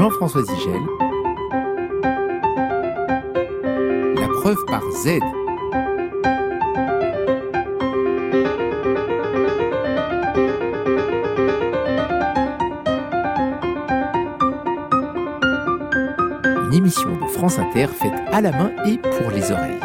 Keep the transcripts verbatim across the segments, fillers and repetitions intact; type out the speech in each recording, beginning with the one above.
Jean-François Zigel. La preuve par Z. Une émission de France Inter faite à la main et pour les oreilles.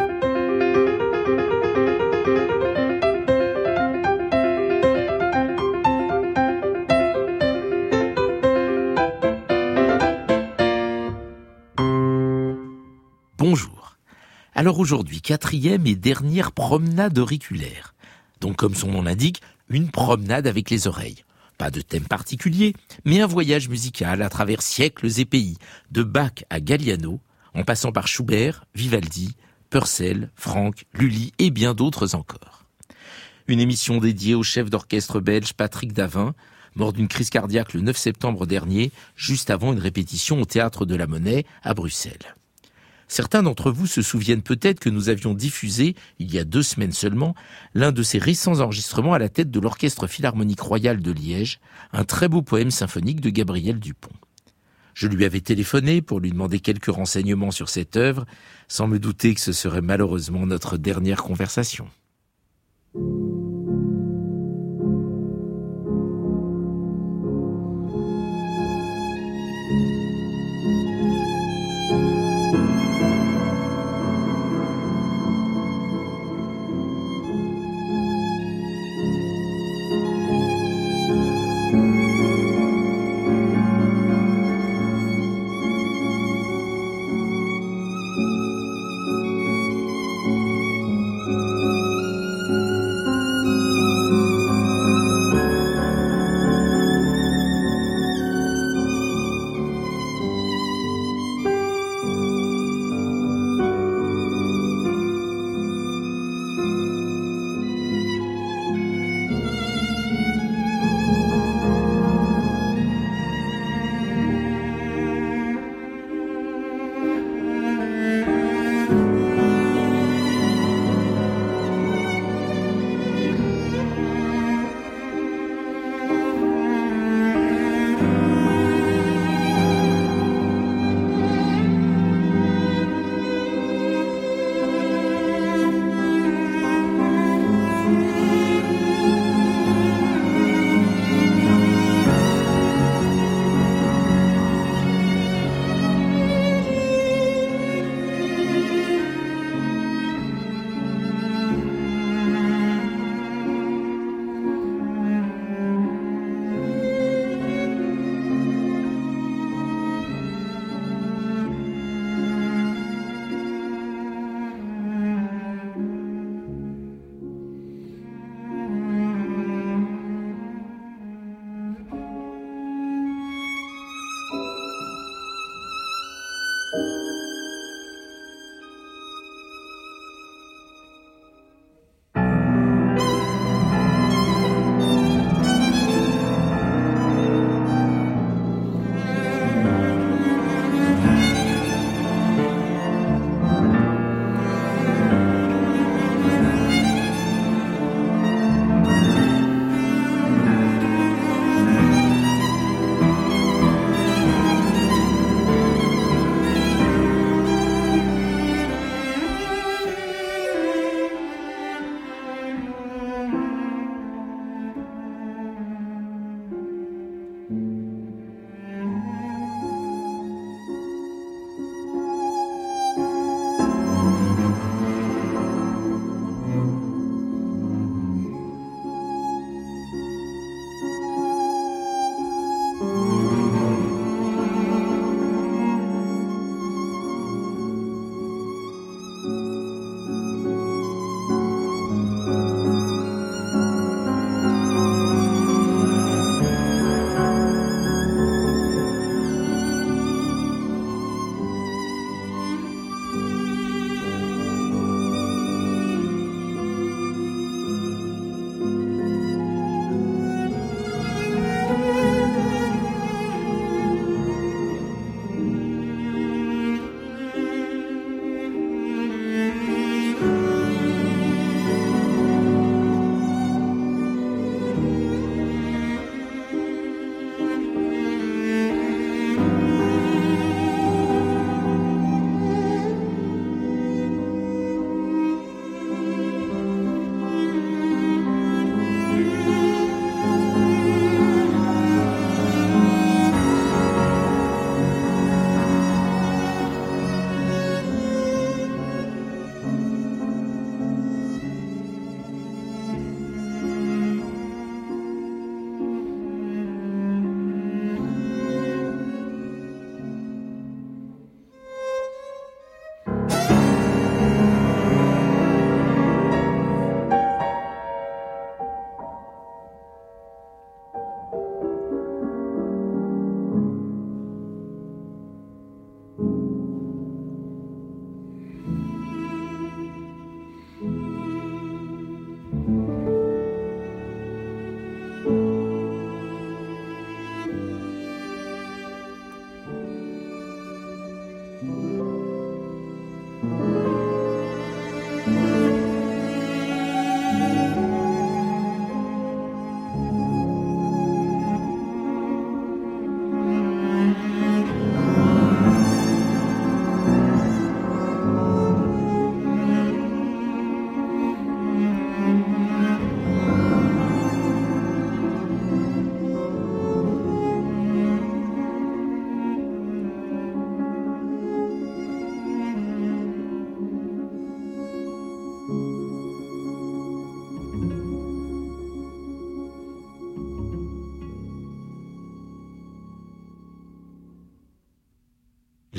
Bonjour. Alors aujourd'hui, quatrième et dernière promenade auriculaire. Donc comme son nom l'indique, une promenade avec les oreilles. Pas de thème particulier, mais un voyage musical à travers siècles et pays, de Bach à Galliano, en passant par Schubert, Vivaldi, Purcell, Franck, Lully et bien d'autres encore. Une émission dédiée au chef d'orchestre belge Patrick Davin, mort d'une crise cardiaque le neuf septembre dernier, juste avant une répétition au Théâtre de la Monnaie à Bruxelles. Certains d'entre vous se souviennent peut-être que nous avions diffusé, il y a deux semaines seulement, l'un de ces récents enregistrements à la tête de l'Orchestre Philharmonique Royal de Liège, un très beau poème symphonique de Gabriel Dupont. Je lui avais téléphoné pour lui demander quelques renseignements sur cette œuvre, sans me douter que ce serait malheureusement notre dernière conversation.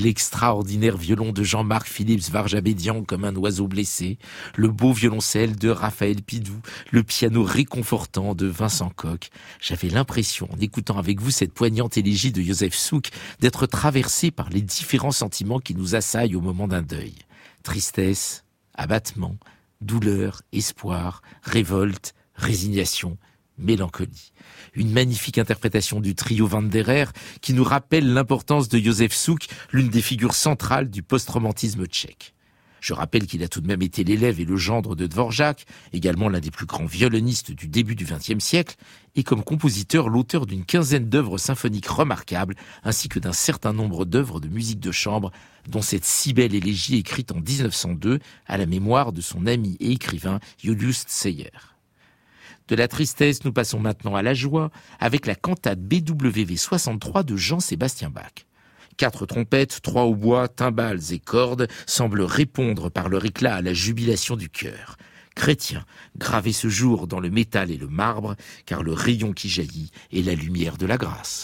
l'extraordinaire violon de Jean-Marc Philips Varjabédian comme un oiseau blessé, le beau violoncelle de Raphaël Pidou, le piano réconfortant de Vincent Koch. J'avais l'impression, en écoutant avec vous cette poignante élégie de Joseph Suk, d'être traversé par les différents sentiments qui nous assaillent au moment d'un deuil. Tristesse, abattement, douleur, espoir, révolte, résignation, mélancolie. Une magnifique interprétation du trio Van der Air qui nous rappelle l'importance de Joseph Suk, l'une des figures centrales du post-romantisme tchèque. Je rappelle qu'il a tout de même été l'élève et le gendre de Dvorak, également l'un des plus grands violonistes du début du vingtième siècle, et comme compositeur, l'auteur d'une quinzaine d'œuvres symphoniques remarquables, ainsi que d'un certain nombre d'œuvres de musique de chambre, dont cette si belle élégie écrite en dix-neuf cent deux à la mémoire de son ami et écrivain Julius Zeyer. De la tristesse, nous passons maintenant à la joie, avec la cantate B W V soixante-trois de Jean-Sébastien Bach. Quatre trompettes, trois hautbois, timbales et cordes semblent répondre par leur éclat à la jubilation du cœur. Chrétien, gravez ce jour dans le métal et le marbre, car le rayon qui jaillit est la lumière de la grâce.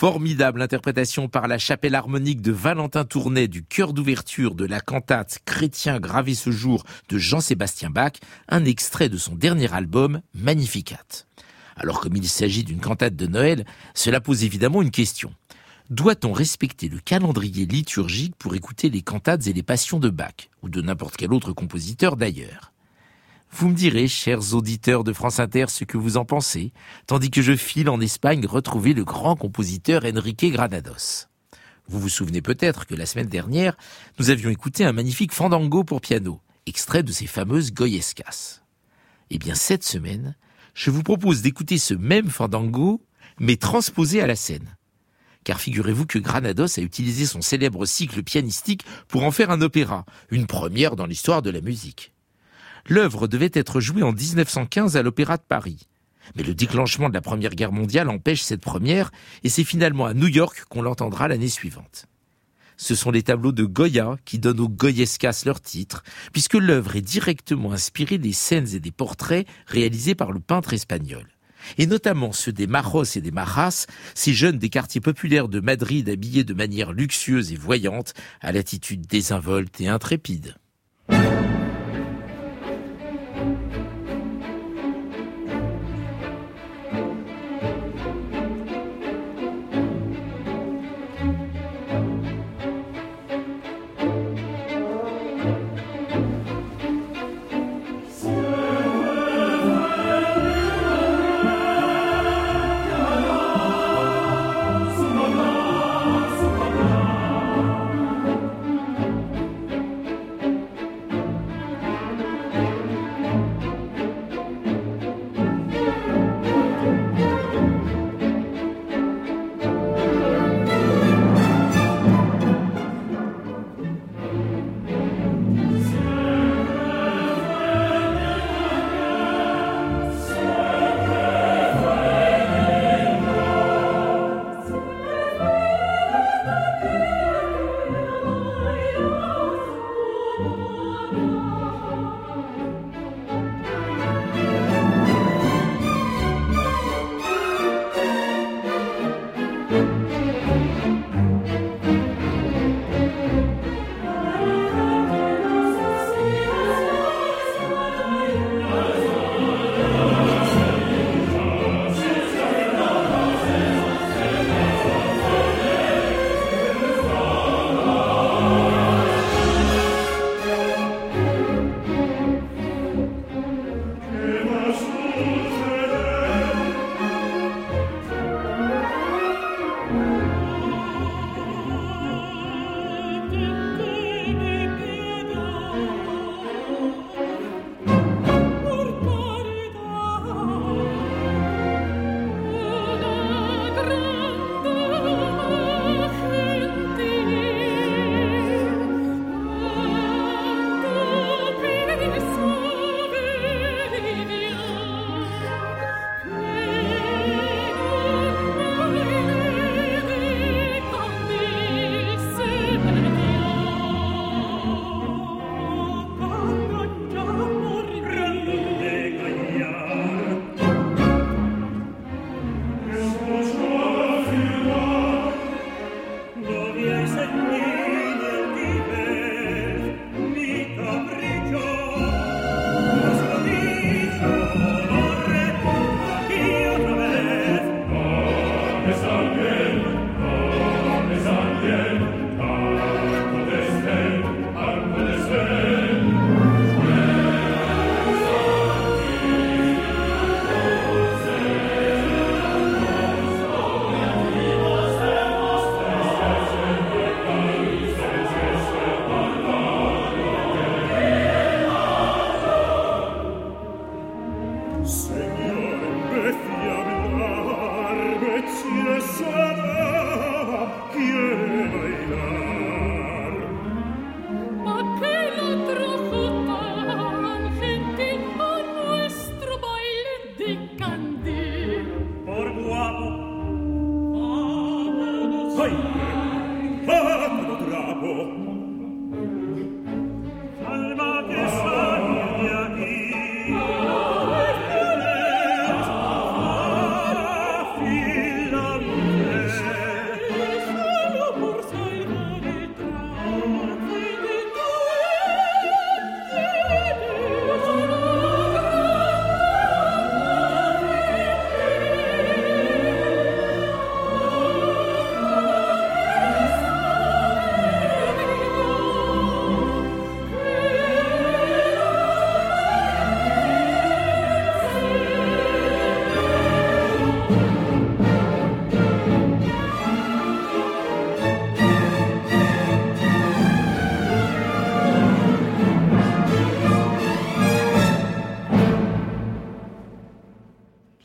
Formidable interprétation par la chapelle harmonique de Valentin Tournay du chœur d'ouverture de la cantate Chrétien gravé ce jour de Jean-Sébastien Bach, un extrait de son dernier album Magnificat. Alors comme il s'agit d'une cantate de Noël, cela pose évidemment une question. Doit-on respecter le calendrier liturgique pour écouter les cantates et les passions de Bach, ou de n'importe quel autre compositeur d'ailleurs ? Vous me direz, chers auditeurs de France Inter, ce que vous en pensez, tandis que je file en Espagne retrouver le grand compositeur Enrique Granados. Vous vous souvenez peut-être que la semaine dernière, nous avions écouté un magnifique fandango pour piano, extrait de ses fameuses Goyescas. Eh bien, cette semaine, je vous propose d'écouter ce même fandango, mais transposé à la scène. Car figurez-vous que Granados a utilisé son célèbre cycle pianistique pour en faire un opéra, une première dans l'histoire de la musique. L'œuvre devait être jouée en dix-neuf cent quinze à l'Opéra de Paris. Mais le déclenchement de la Première Guerre mondiale empêche cette première et c'est finalement à New York qu'on l'entendra l'année suivante. Ce sont les tableaux de Goya qui donnent aux Goyescas leur titre, puisque l'œuvre est directement inspirée des scènes et des portraits réalisés par le peintre espagnol. Et notamment ceux des Majos et des Majas, ces jeunes des quartiers populaires de Madrid habillés de manière luxueuse et voyante, à l'attitude désinvolte et intrépide.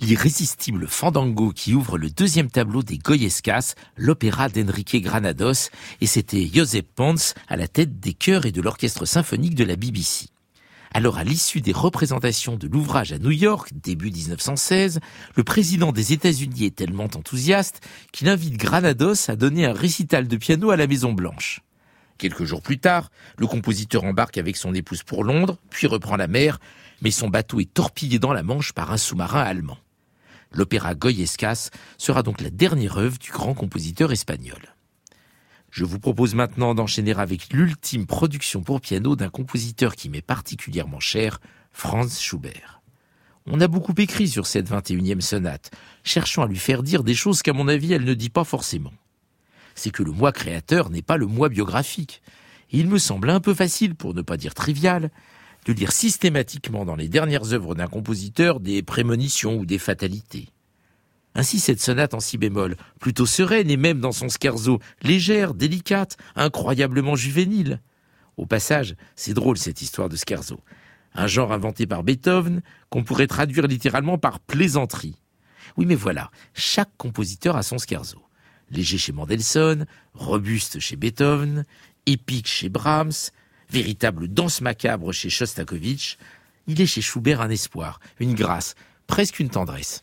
l'irrésistible fandango qui ouvre le deuxième tableau des Goyescas, l'opéra d'Enrique Granados, et c'était Josep Pons à la tête des chœurs et de l'orchestre symphonique de la B B C. Alors, à l'issue des représentations de l'ouvrage à New York, début dix-neuf cent seize, le président des États-Unis est tellement enthousiaste qu'il invite Granados à donner un récital de piano à la Maison-Blanche. Quelques jours plus tard, le compositeur embarque avec son épouse pour Londres, puis reprend la mer, mais son bateau est torpillé dans la Manche par un sous-marin allemand. L'opéra Goyescas sera donc la dernière œuvre du grand compositeur espagnol. Je vous propose maintenant d'enchaîner avec l'ultime production pour piano d'un compositeur qui m'est particulièrement cher, Franz Schubert. On a beaucoup écrit sur cette vingt et unième sonate, cherchant à lui faire dire des choses qu'à mon avis elle ne dit pas forcément. C'est que le moi créateur n'est pas le moi biographique. Et il me semble un peu facile, pour ne pas dire trivial, de lire systématiquement dans les dernières œuvres d'un compositeur des prémonitions ou des fatalités. Ainsi, cette sonate en si bémol, plutôt sereine et même dans son scherzo, légère, délicate, incroyablement juvénile. Au passage, c'est drôle cette histoire de scherzo. Un genre inventé par Beethoven qu'on pourrait traduire littéralement par plaisanterie. Oui, mais voilà, chaque compositeur a son scherzo. Léger chez Mendelssohn, robuste chez Beethoven, épique chez Brahms, véritable danse macabre chez Shostakovich. Il est chez Schubert un espoir, une grâce, presque une tendresse.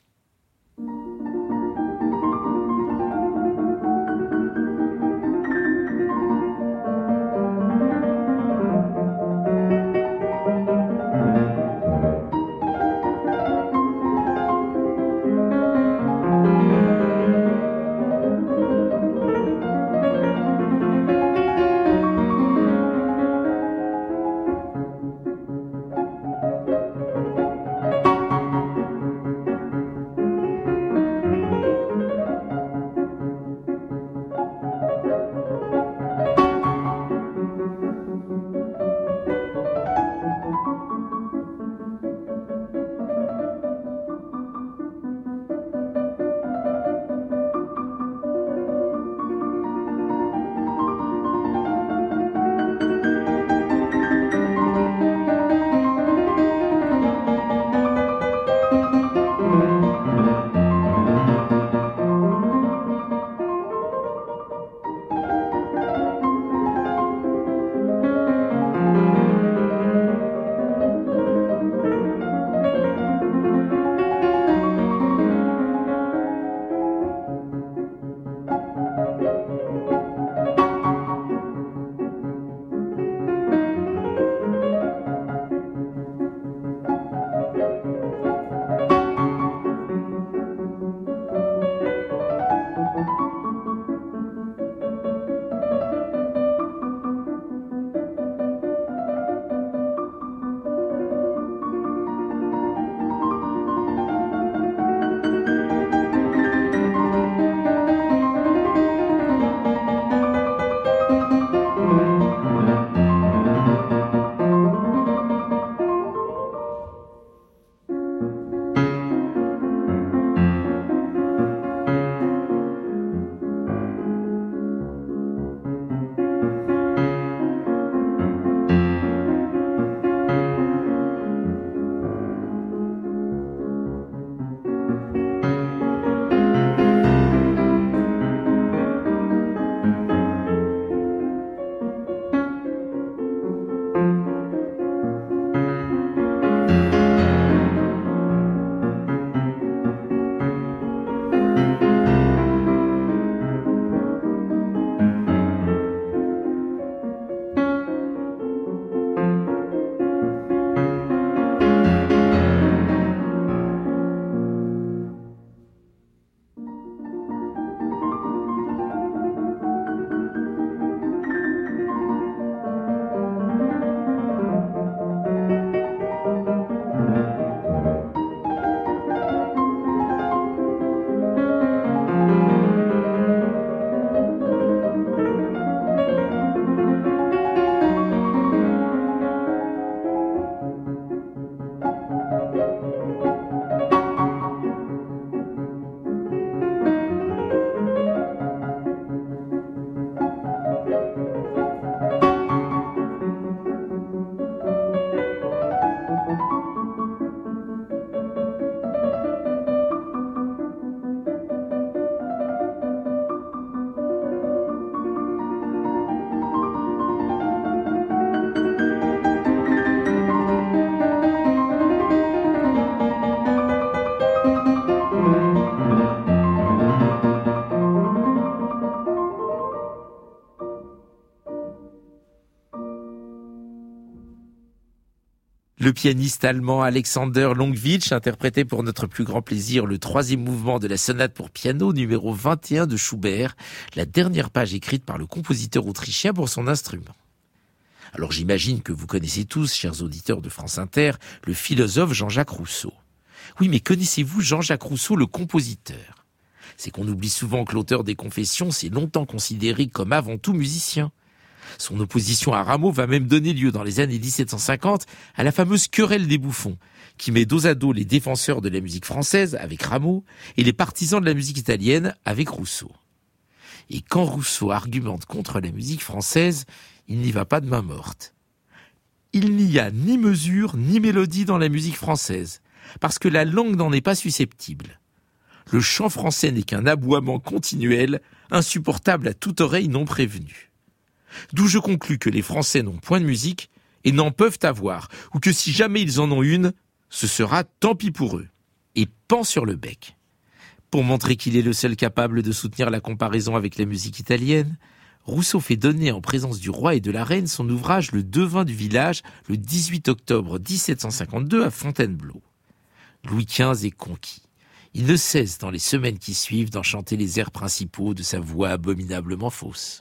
Le pianiste allemand Alexander Longwitsch interprétait pour notre plus grand plaisir le troisième mouvement de la sonate pour piano numéro vingt et un de Schubert, la dernière page écrite par le compositeur autrichien pour son instrument. Alors j'imagine que vous connaissez tous, chers auditeurs de France Inter, le philosophe Jean-Jacques Rousseau. Oui, mais connaissez-vous Jean-Jacques Rousseau, le compositeur ? C'est qu'on oublie souvent que l'auteur des Confessions s'est longtemps considéré comme avant tout musicien. Son opposition à Rameau va même donner lieu dans les années dix-sept cent cinquante à la fameuse querelle des bouffons, qui met dos à dos les défenseurs de la musique française avec Rameau et les partisans de la musique italienne avec Rousseau. Et quand Rousseau argumente contre la musique française, il n'y va pas de main morte. Il n'y a ni mesure ni mélodie dans la musique française, parce que la langue n'en est pas susceptible. Le chant français n'est qu'un aboiement continuel, insupportable à toute oreille non prévenue. D'où je conclus que les Français n'ont point de musique et n'en peuvent avoir, ou que si jamais ils en ont une, ce sera tant pis pour eux. Et pan sur le bec. Pour montrer qu'il est le seul capable de soutenir la comparaison avec la musique italienne, Rousseau fait donner en présence du roi et de la reine son ouvrage Le Devin du village le dix-huit octobre dix-sept cent cinquante-deux à Fontainebleau. Louis quinze est conquis. Il ne cesse dans les semaines qui suivent d'en chanter les airs principaux de sa voix abominablement fausse.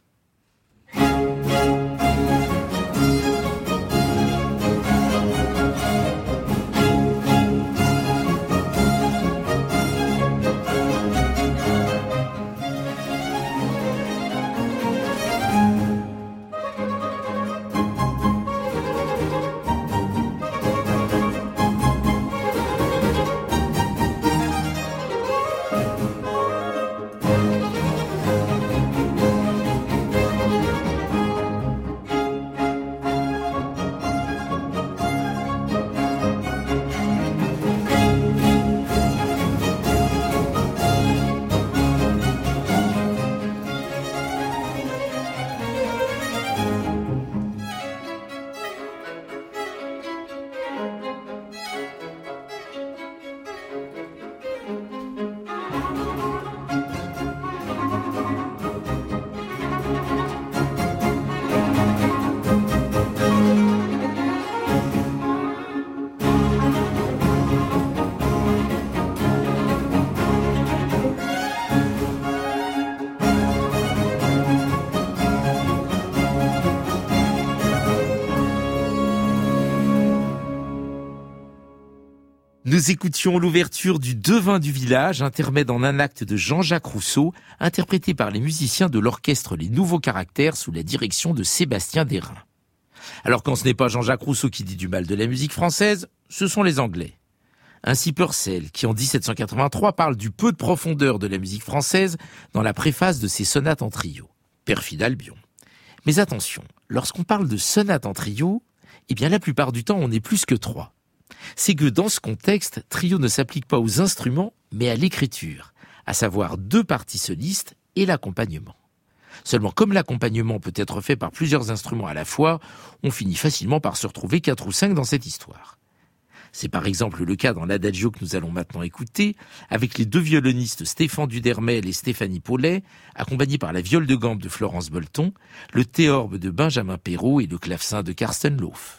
Nous écoutions l'ouverture du Devin du village, intermède en un acte de Jean-Jacques Rousseau, interprété par les musiciens de l'orchestre Les Nouveaux Caractères sous la direction de Sébastien Derain. Alors quand ce n'est pas Jean-Jacques Rousseau qui dit du mal de la musique française, ce sont les Anglais. Ainsi Purcell, qui en dix-sept cent quatre-vingt-trois parle du peu de profondeur de la musique française dans la préface de ses sonates en trio. Perfide Albion. Mais attention, lorsqu'on parle de sonates en trio, eh bien la plupart du temps on n'est plus que trois. C'est que dans ce contexte, trio ne s'applique pas aux instruments, mais à l'écriture, à savoir deux parties solistes et l'accompagnement. Seulement, comme l'accompagnement peut être fait par plusieurs instruments à la fois, on finit facilement par se retrouver quatre ou cinq dans cette histoire. C'est par exemple le cas dans l'adagio que nous allons maintenant écouter, avec les deux violonistes Stéphane Dudermel et Stéphanie Paulet, accompagnés par la viole de gambe de Florence Bolton, le théorbe de Benjamin Perrault et le clavecin de Karsten Lauf.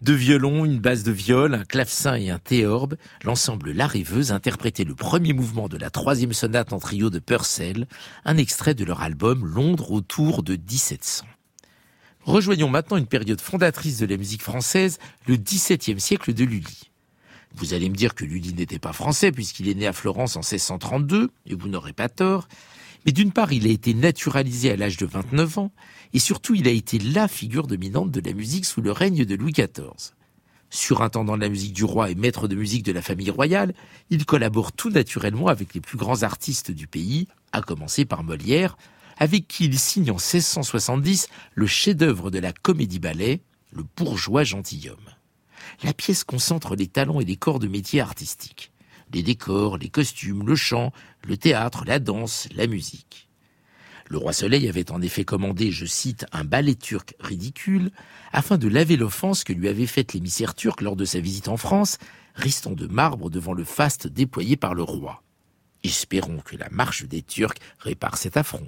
Deux violons, une basse de viol, un clavecin et un théorbe, l'ensemble La Rêveuse interprétait le premier mouvement de la troisième sonate en trio de Purcell, un extrait de leur album Londres autour de dix-sept cents. Rejoignons maintenant une période fondatrice de la musique française, le dix-septième siècle de Lully. Vous allez me dire que Lully n'était pas français puisqu'il est né à Florence en seize cent trente-deux, et vous n'aurez pas tort. Mais d'une part, il a été naturalisé à l'âge de vingt-neuf ans, et surtout, il a été la figure dominante de la musique sous le règne de Louis quatorze. Surintendant de la musique du roi et maître de musique de la famille royale, il collabore tout naturellement avec les plus grands artistes du pays, à commencer par Molière, avec qui il signe en seize cent soixante-dix le chef-d'œuvre de la comédie-ballet, Le bourgeois gentilhomme. La pièce concentre les talents et les corps de métiers artistiques. Les décors, les costumes, le chant, le théâtre, la danse, la musique. Le roi Soleil avait en effet commandé, je cite, un ballet turc ridicule, afin de laver l'offense que lui avait faite l'émissaire turc lors de sa visite en France, restant de marbre devant le faste déployé par le roi. Espérons que la marche des Turcs répare cet affront.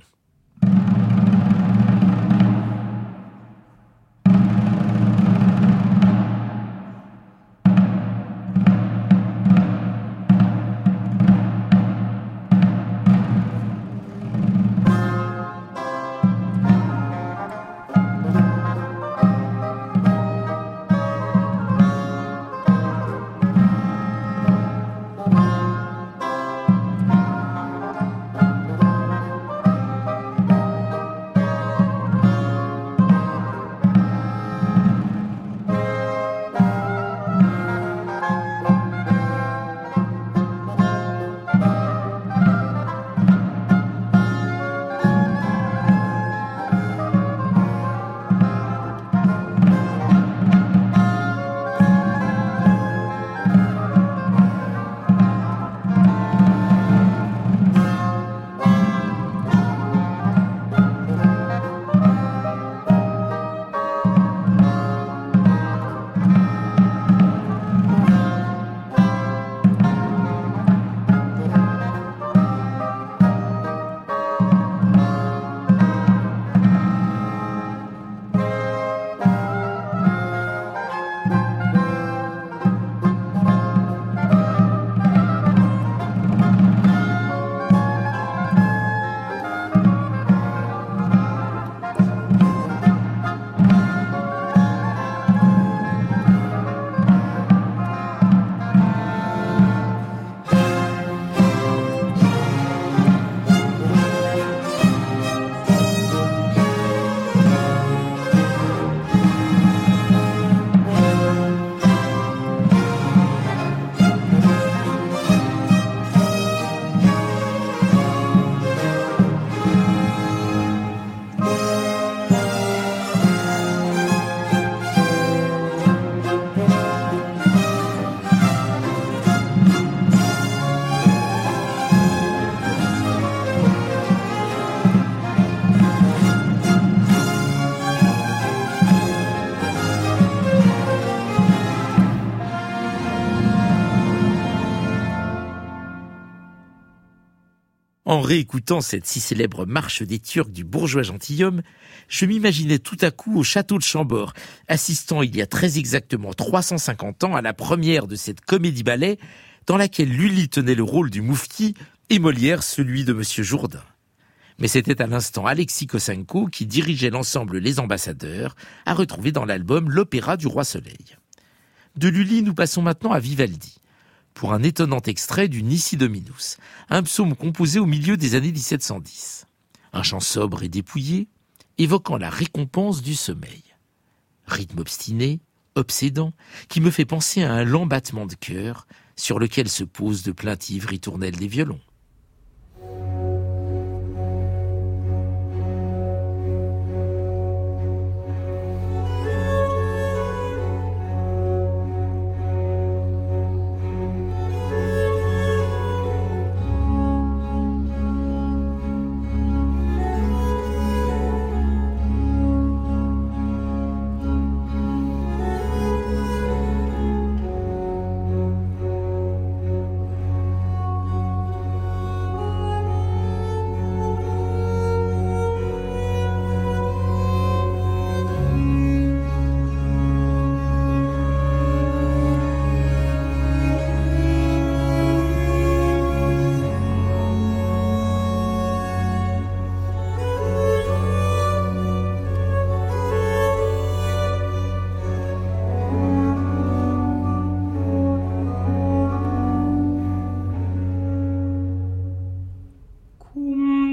En réécoutant cette si célèbre marche des Turcs du bourgeois gentilhomme, je m'imaginais tout à coup au château de Chambord, assistant il y a très exactement trois cent cinquante ans à la première de cette comédie-ballet dans laquelle Lully tenait le rôle du moufti et Molière celui de Monsieur Jourdain. Mais c'était à l'instant Alexis Kossenko qui dirigeait l'ensemble Les Ambassadeurs, à retrouver dans l'album L'Opéra du Roi Soleil. De Lully, nous passons maintenant à Vivaldi, pour un étonnant extrait du Nisi Dominus, un psaume composé au milieu des années dix-sept cent dix. Un chant sobre et dépouillé, évoquant la récompense du sommeil. Rythme obstiné, obsédant, qui me fait penser à un lent battement de cœur, sur lequel se posent de plaintives ritournelles des violons.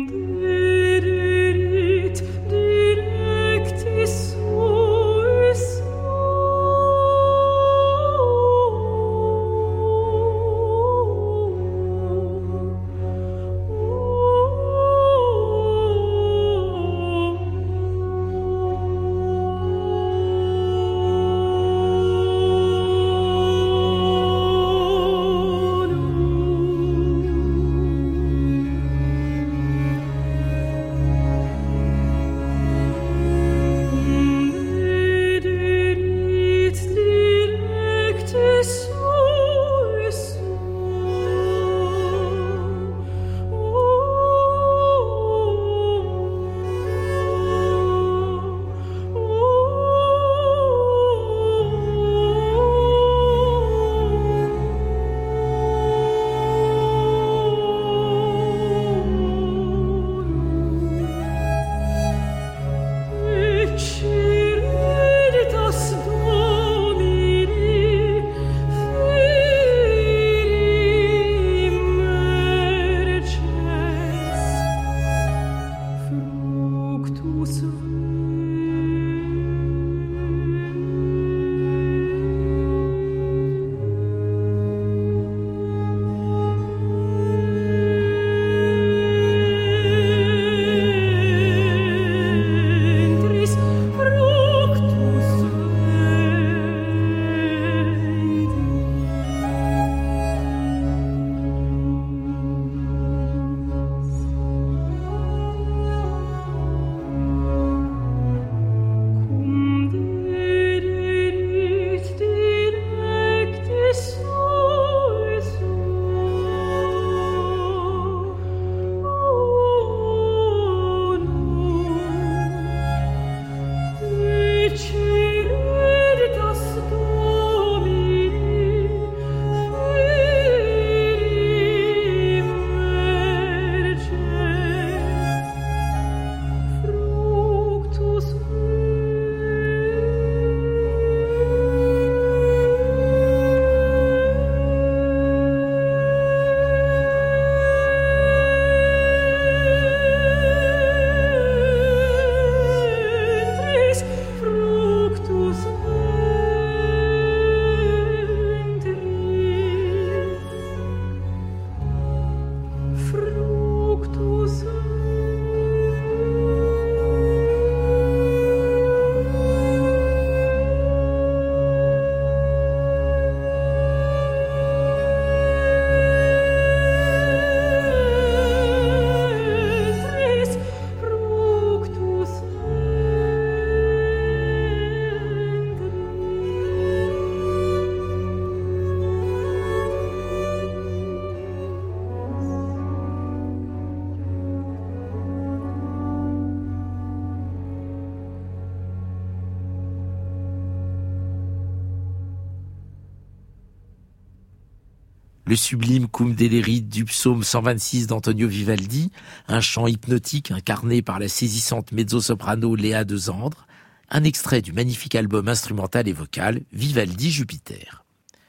Le sublime Cum Delerite du psaume cent vingt-six d'Antonio Vivaldi, un chant hypnotique incarné par la saisissante mezzo-soprano Léa de Zandre, un extrait du magnifique album instrumental et vocal Vivaldi Jupiter.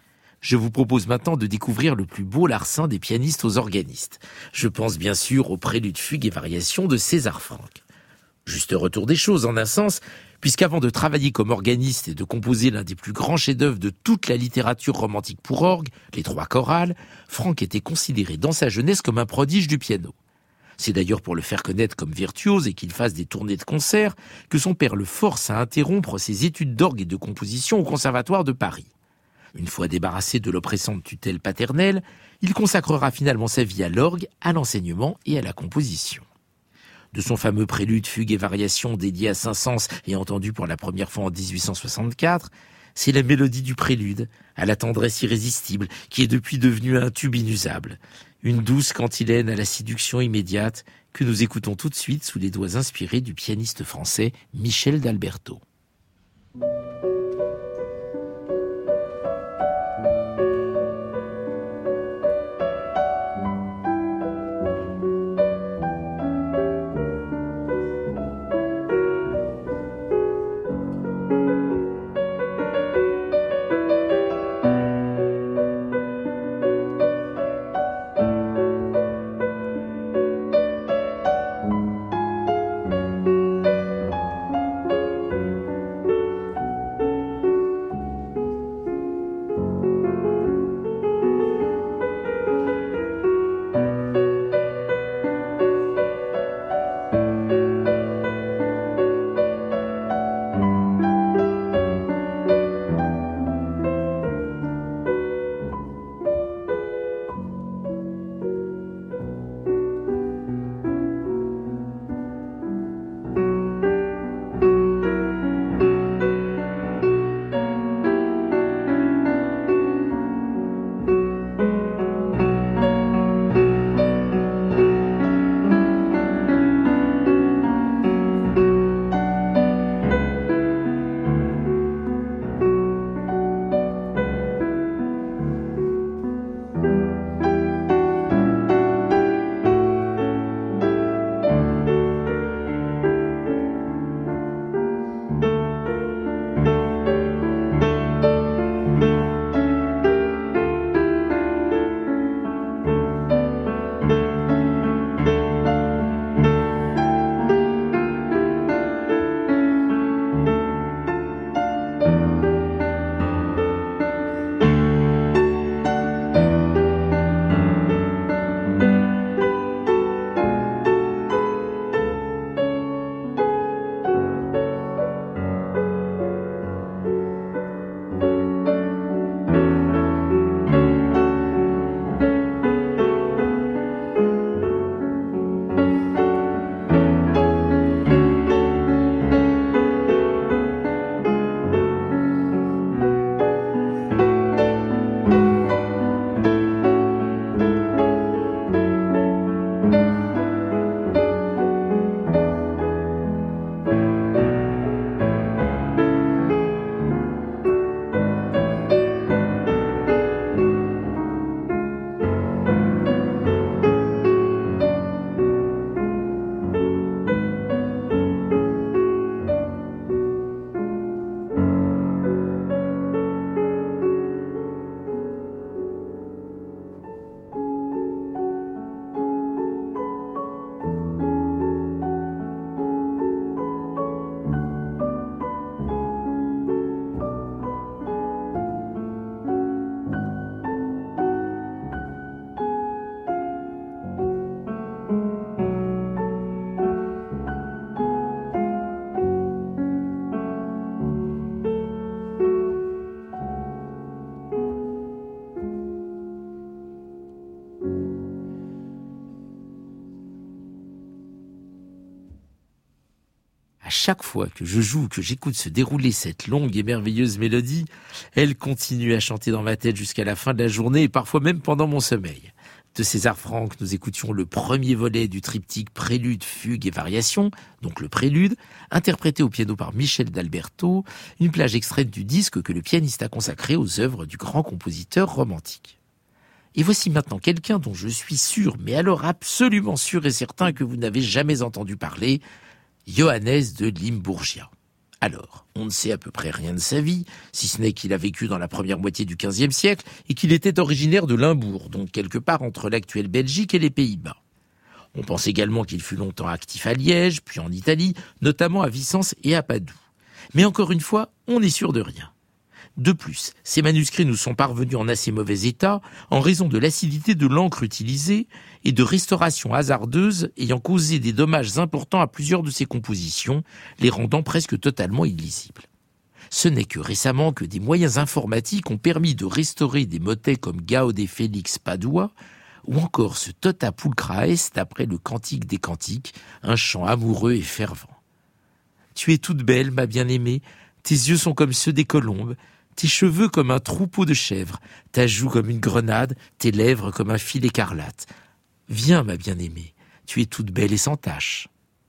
Je vous propose maintenant de découvrir le plus beau larcin des pianistes aux organistes. Je pense bien sûr au prélude fugue et variations de César Franck. Juste retour des choses en un sens, puisqu'avant de travailler comme organiste et de composer l'un des plus grands chefs-d'œuvre de toute la littérature romantique pour orgue, les trois chorales, Franck était considéré dans sa jeunesse comme un prodige du piano. C'est d'ailleurs pour le faire connaître comme virtuose et qu'il fasse des tournées de concerts que son père le force à interrompre ses études d'orgue et de composition au Conservatoire de Paris. Une fois débarrassé de l'oppressante tutelle paternelle, il consacrera finalement sa vie à l'orgue, à l'enseignement et à la composition. De son fameux prélude, fugue et variation dédié à Saint-Saëns et entendu pour la première fois en dix-huit cent soixante-quatre, c'est la mélodie du prélude, à la tendresse irrésistible, qui est depuis devenue un tube inusable. Une douce cantilène à la séduction immédiate que nous écoutons tout de suite sous les doigts inspirés du pianiste français Michel d'Alberto. À chaque fois que je joue, que j'écoute se dérouler cette longue et merveilleuse mélodie, elle continue à chanter dans ma tête jusqu'à la fin de la journée et parfois même pendant mon sommeil. De César Franck, nous écoutions le premier volet du triptyque Prélude, Fugue et Variation, donc le Prélude, interprété au piano par Michel d'Alberto, une plage extraite du disque que le pianiste a consacré aux œuvres du grand compositeur romantique. Et voici maintenant quelqu'un dont je suis sûr, mais alors absolument sûr et certain que vous n'avez jamais entendu parler, Johannes de Limbourgia. Alors, on ne sait à peu près rien de sa vie, si ce n'est qu'il a vécu dans la première moitié du quinzième siècle et qu'il était originaire de Limbourg, donc quelque part entre l'actuelle Belgique et les Pays-Bas. On pense également qu'il fut longtemps actif à Liège, puis en Italie, notamment à Vicence et à Padoue. Mais encore une fois, on n'est sûr de rien. De plus, ces manuscrits nous sont parvenus en assez mauvais état en raison de l'acidité de l'encre utilisée et de restaurations hasardeuses ayant causé des dommages importants à plusieurs de ses compositions, les rendant presque totalement illisibles. Ce n'est que récemment que des moyens informatiques ont permis de restaurer des motets comme Gaude Félix Padua ou encore ce Tota Pulchrae d'après le Cantique des Cantiques, un chant amoureux et fervent. Tu es toute belle, ma bien-aimée, tes yeux sont comme ceux des colombes, tes cheveux comme un troupeau de chèvres, ta joue comme une grenade, tes lèvres comme un fil écarlate. Viens, ma bien-aimée, tu es toute belle et sans tache.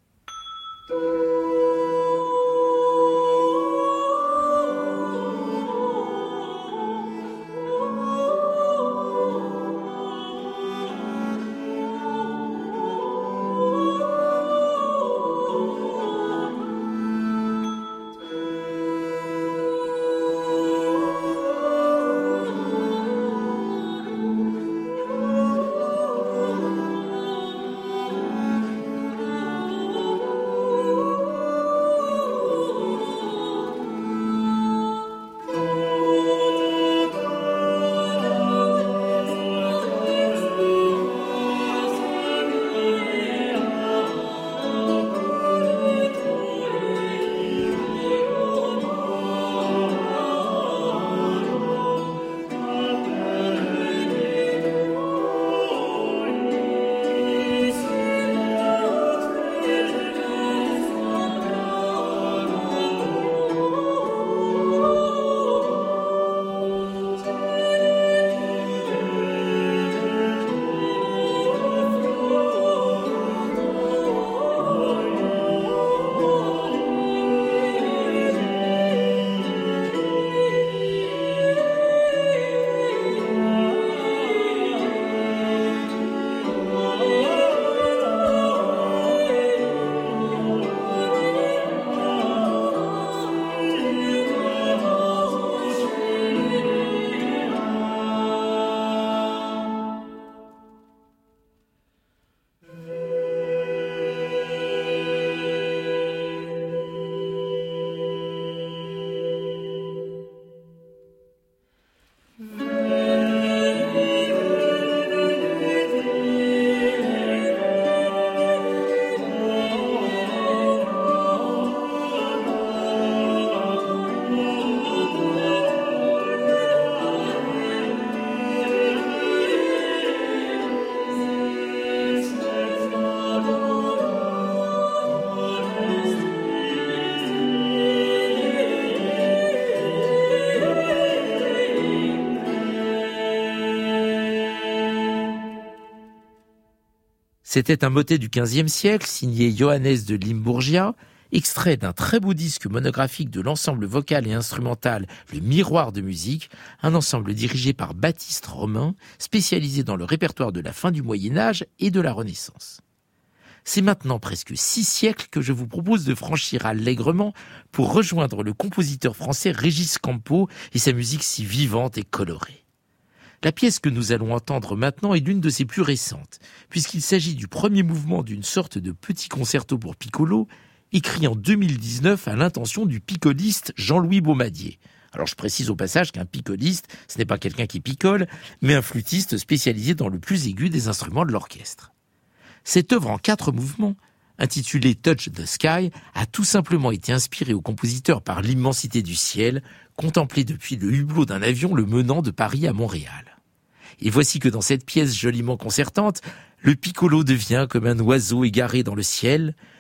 C'était un motet du quinzième siècle, signé Johannes de Limbourgia, extrait d'un très beau disque monographique de l'ensemble vocal et instrumental Le Miroir de musique, un ensemble dirigé par Baptiste Romain, spécialisé dans le répertoire de la fin du Moyen-Âge et de la Renaissance. C'est maintenant presque six siècles que je vous propose de franchir allègrement pour rejoindre le compositeur français Régis Campo et sa musique si vivante et colorée. La pièce que nous allons entendre maintenant est l'une de ses plus récentes, puisqu'il s'agit du premier mouvement d'une sorte de petit concerto pour piccolo, écrit en deux mille dix-neuf à l'intention du piccoliste Jean-Louis Baumadier. Alors je précise au passage qu'un piccoliste, ce n'est pas quelqu'un qui picole, mais un flûtiste spécialisé dans le plus aigu des instruments de l'orchestre. Cette œuvre en quatre mouvements, intitulée Touch the Sky, a tout simplement été inspirée au compositeur par l'immensité du ciel, contemplé depuis le hublot d'un avion le menant de Paris à Montréal. Et voici que dans cette pièce joliment concertante, le piccolo devient comme un oiseau égaré dans le ciel,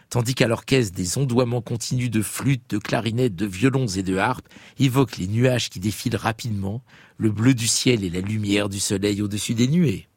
tandis qu'à l'orchestre, des ondoiements continus de flûtes, de clarinettes, de violons et de harpes évoquent les nuages qui défilent rapidement, le bleu du ciel et la lumière du soleil au-dessus des nuées.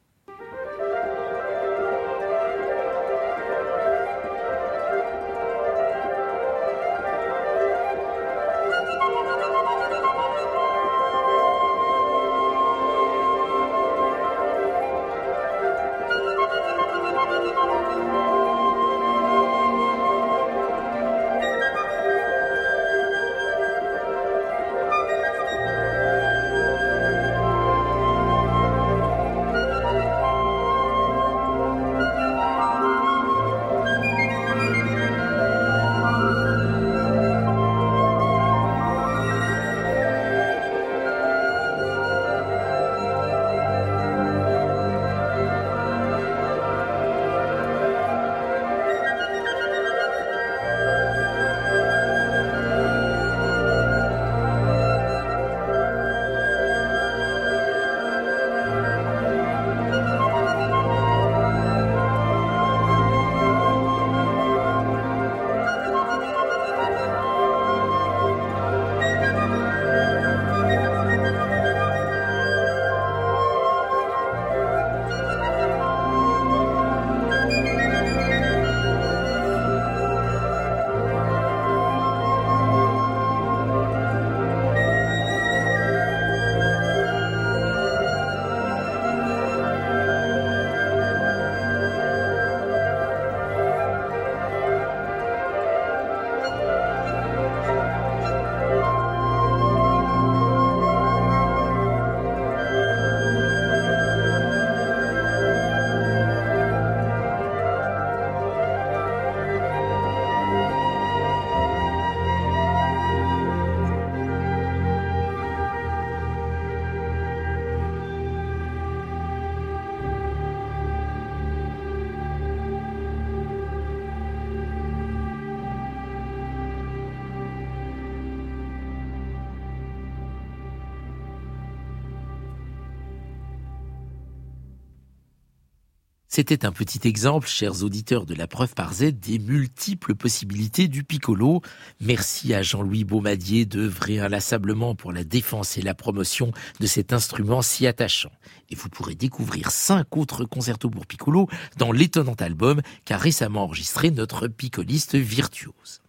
C'était un petit exemple, chers auditeurs de la Preuve par Z, des multiples possibilités du piccolo. Merci à Jean-Louis Baumadier d'œuvrer inlassablement pour la défense et la promotion de cet instrument si attachant. Et vous pourrez découvrir cinq autres concertos pour piccolo dans l'étonnant album qu'a récemment enregistré notre piccoliste virtuose.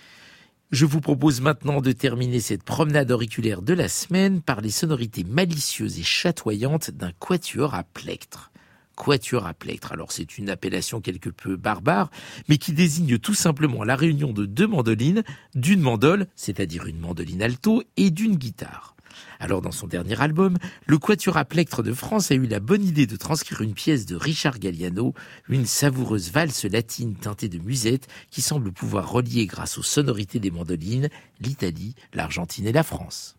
Je vous propose maintenant de terminer cette promenade auriculaire de la semaine par les sonorités malicieuses et chatoyantes d'un quatuor à plectre. Quatuor à plectre. Alors c'est une appellation quelque peu barbare, mais qui désigne tout simplement la réunion de deux mandolines, d'une mandole, c'est-à-dire une mandoline alto, et d'une guitare. Alors dans son dernier album, le Quatuor à plectre de France a eu la bonne idée de transcrire une pièce de Richard Galliano, une savoureuse valse latine teintée de musette qui semble pouvoir relier grâce aux sonorités des mandolines l'Italie, l'Argentine et la France.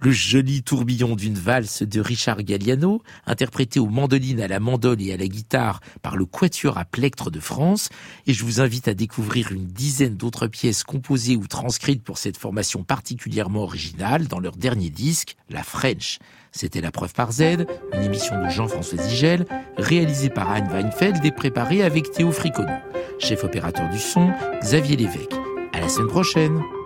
le joli tourbillon d'une valse de Richard Galliano, interprété aux mandolines, à la mandole et à la guitare par le Quatuor à plectre de France. Et je vous invite à découvrir une dizaine d'autres pièces composées ou transcrites pour cette formation particulièrement originale dans leur dernier disque, La French. C'était La Preuve par Z, une émission de Jean-François Zigel, réalisée par Anne Weinfeld et préparée avec Théo Fricono. Chef opérateur du son, Xavier Lévesque. À la semaine prochaine!